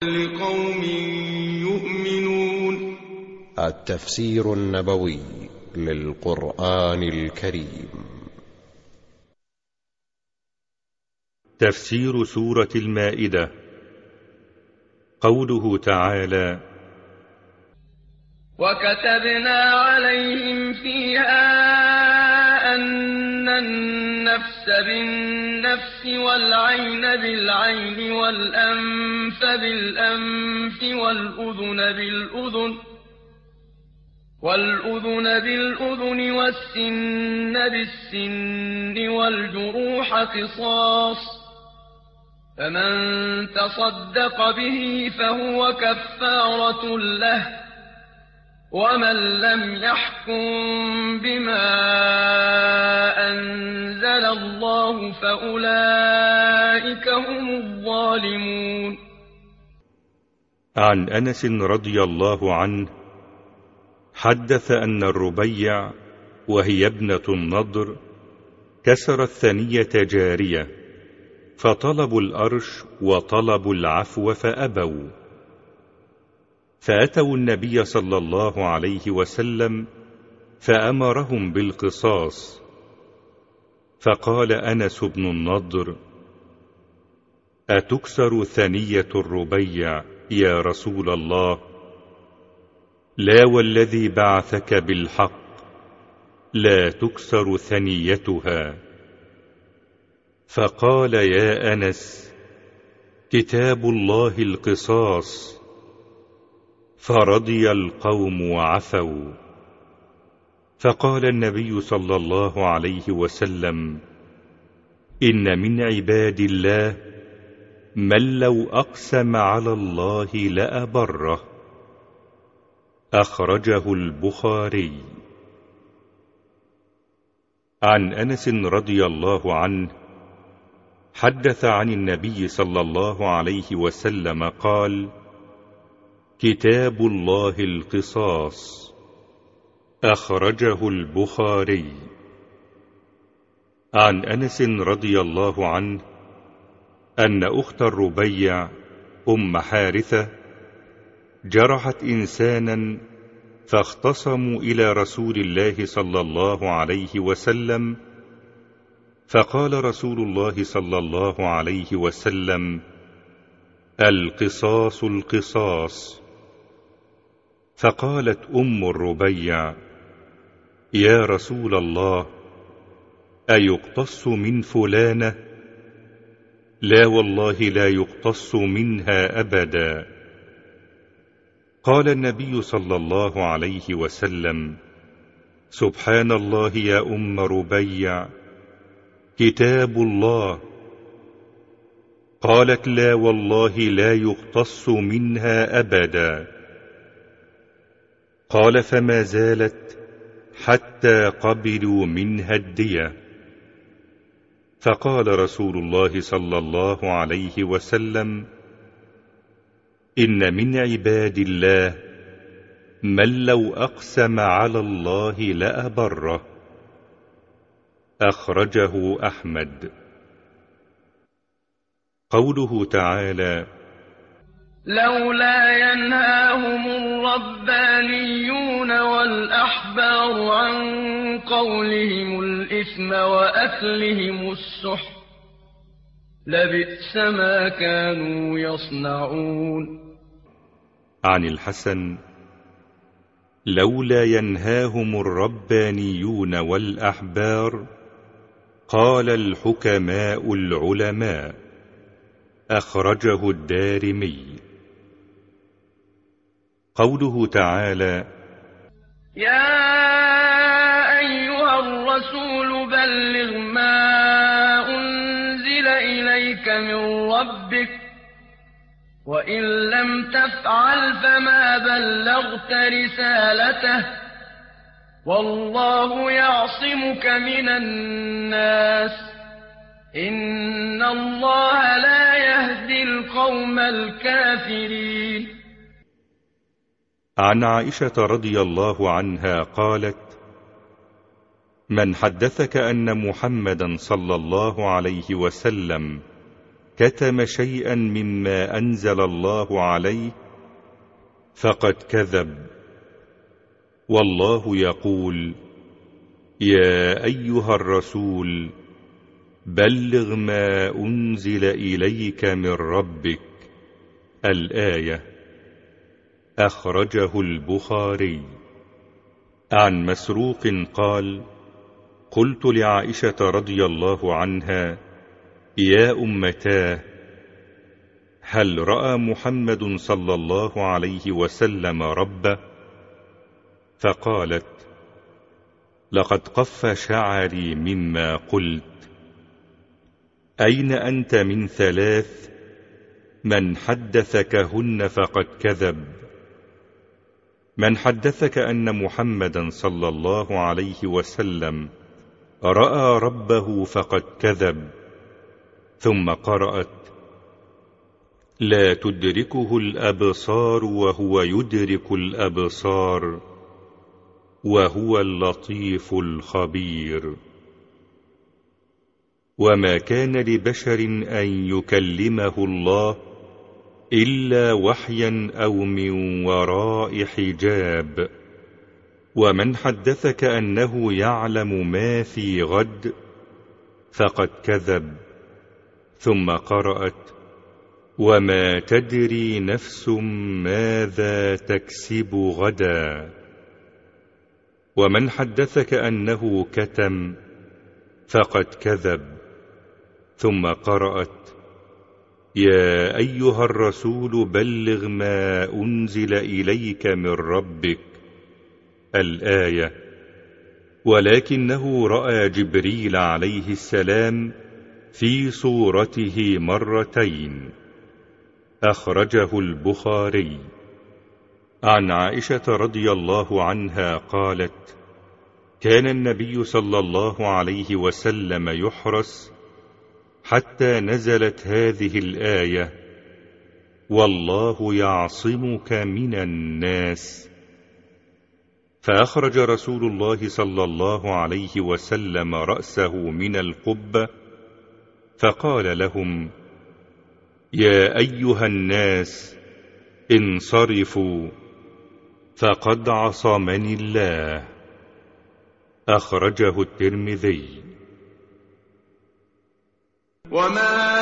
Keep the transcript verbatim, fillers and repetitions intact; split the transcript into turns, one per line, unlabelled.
لقوم يؤمنون.
التفسير النبوي للقرآن الكريم.
تفسير سورة المائدة. قوله تعالى:
وكتبنا عليهم فيها أن النفس بالنفس والعين بالعين والأنف بالأنف والأذن بالأذن والأذن بالأذن والسن بالسن والجروح قصاص، فمن تصدق به فهو كفارة له، ومن لم يحكم بما أنزل الله فأولئك هم الظالمون.
عن أنس رضي الله عنه حدث أن الربيع وهي ابنة النضر كسرت ثنية جارية، فطلبوا الأرش وطلبوا العفو فأبوا، فأتوا النبي صلى الله عليه وسلم فأمرهم بالقصاص، فقال أنس بن النضر: أتكسر ثنية الربيع يا رسول الله؟ لا والذي بعثك بالحق لا تكسر ثنيتها. فقال: يا أنس، كتاب الله القصاص. فرضي القوم وعفوا. فقال النبي صلى الله عليه وسلم: إن من عباد الله من لو أقسم على الله لأبره. أخرجه البخاري. عن أنس رضي الله عنه حدث عن النبي صلى الله عليه وسلم قال: كتاب الله القصاص. أخرجه البخاري. عن أنس رضي الله عنه أن أخت الربيع أم حارثة جرحت إنسانا، فاختصموا إلى رسول الله صلى الله عليه وسلم، فقال رسول الله صلى الله عليه وسلم: القصاص القصاص. فقالت أم الربيع: يا رسول الله، أيقتص من فلانة؟ لا والله لا يقتص منها أبدا. قال النبي صلى الله عليه وسلم: سبحان الله يا أم ربيع، كتاب الله. قالت: لا والله لا يقتص منها أبدا. قال: فما زالت حتى قبلوا منها الدية. فقال رسول الله صلى الله عليه وسلم: إن من عباد الله من لو أقسم على الله لأبره. أخرجه أحمد. قوله تعالى:
لولا ينهاهم الربانيون والأحبار عن قولهم الإثم وأكلهم السحت لبئس ما كانوا يصنعون.
عن الحسن: لولا ينهاهم الربانيون والأحبار قال الحكماء العلماء. أخرجه الدارمي. قوله تعالى:
يا أيها الرسول بلغ ما أنزل إليك من ربك، وإن لم تفعل فما بلغت رسالته، والله يعصمك من الناس، إن الله لا يهدي القوم الكافرين.
عن عائشة رضي الله عنها قالت: من حدثك أن محمدا صلى الله عليه وسلم كتم شيئا مما أنزل الله عليه فقد كذب. والله يقول: يا أيها الرسول بلغ ما أنزل إليك من ربك. الآية. أخرجه البخاري. عن مسروق قال: قلت لعائشة رضي الله عنها: يا أمتاه، هل رأى محمد صلى الله عليه وسلم ربه؟ فقالت: لقد قف شعري مما قلت. أين أنت من ثلاث؟ من حدثكهن فقد كذب. من حدثك أن محمدا صلى الله عليه وسلم رأى ربه فقد كذب. ثم قرأت: لا تدركه الأبصار وهو يدرك الأبصار وهو اللطيف الخبير. وما كان لبشر أن يكلمه الله إلا وحيا أو من وراء حجاب. ومن حدثك أنه يعلم ما في غد فقد كذب. ثم قرأت: وما تدري نفس ماذا تكسب غدا. ومن حدثك أنه كتم فقد كذب. ثم قرأت: يا أيها الرسول بلغ ما أنزل إليك من ربك. الآية. ولكنه رأى جبريل عليه السلام في صورته مرتين. أخرجه البخاري. عن عائشة رضي الله عنها قالت: كان النبي صلى الله عليه وسلم يحرس حتى نزلت هذه الآية: والله يعصمك من الناس. فأخرج رسول الله صلى الله عليه وسلم رأسه من القبة فقال لهم: يا أيها الناس انصرفوا فقد عصمني الله. أخرجه الترمذي.
وما